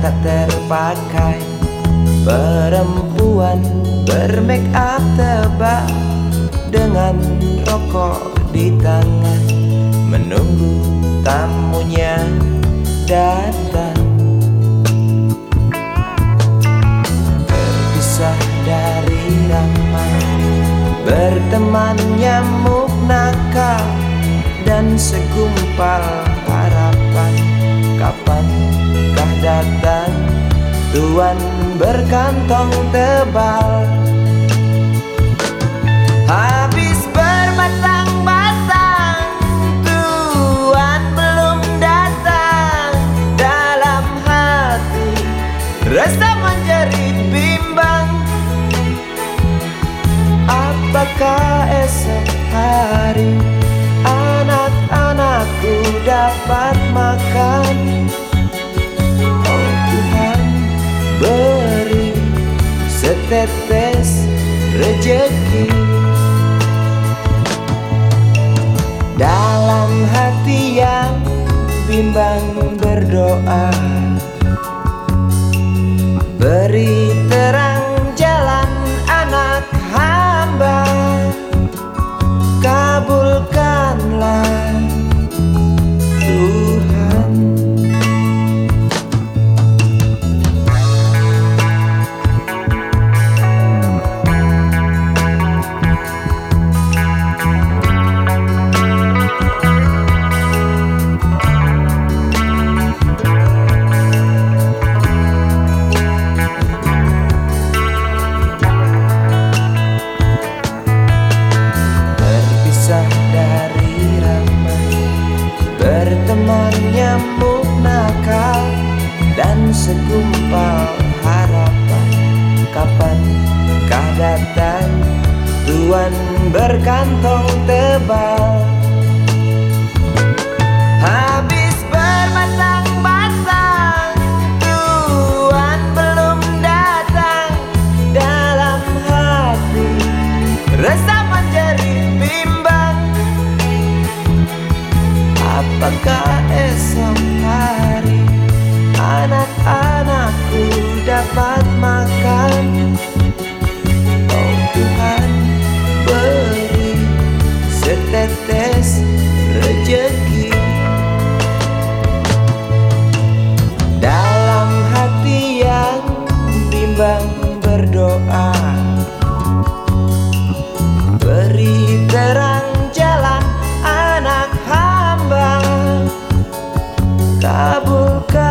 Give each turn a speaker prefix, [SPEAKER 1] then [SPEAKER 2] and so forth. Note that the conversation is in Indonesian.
[SPEAKER 1] tak terpakai. Perempuan bermake up tebal dengan rokok di tangan, menunggu tamunya datang. Terpisah dari ramai, berteman nyamuk nakal dan segumpal harapan. Kapankah datang tuan berkantong tebal? Habis berbatang-batang, tuan belum datang. Dalam hati rasa menjerit bimbang, apakah esok hari anak-anakku dapat makan? Oh Tuhan, beri setetes rejeki. Dalam hati yang bimbang berdoa, beri terang jalan anak hamba, kabulkanlah Tuhan. Dari ramai, berteman nyamuk nakal dan segumpal harapan. Kapankah datang tuan berkantong tebal? Habis berbatang-batang, tuan belum datang. Dalam hati rasa menjerit bimbang, apakah esok hari anak-anakku dapat makan? Oh Tuhan, beri setetes rejeki. Dalam hati yang bimbang berdoa, beri terang jalan anak hamba, kabulkan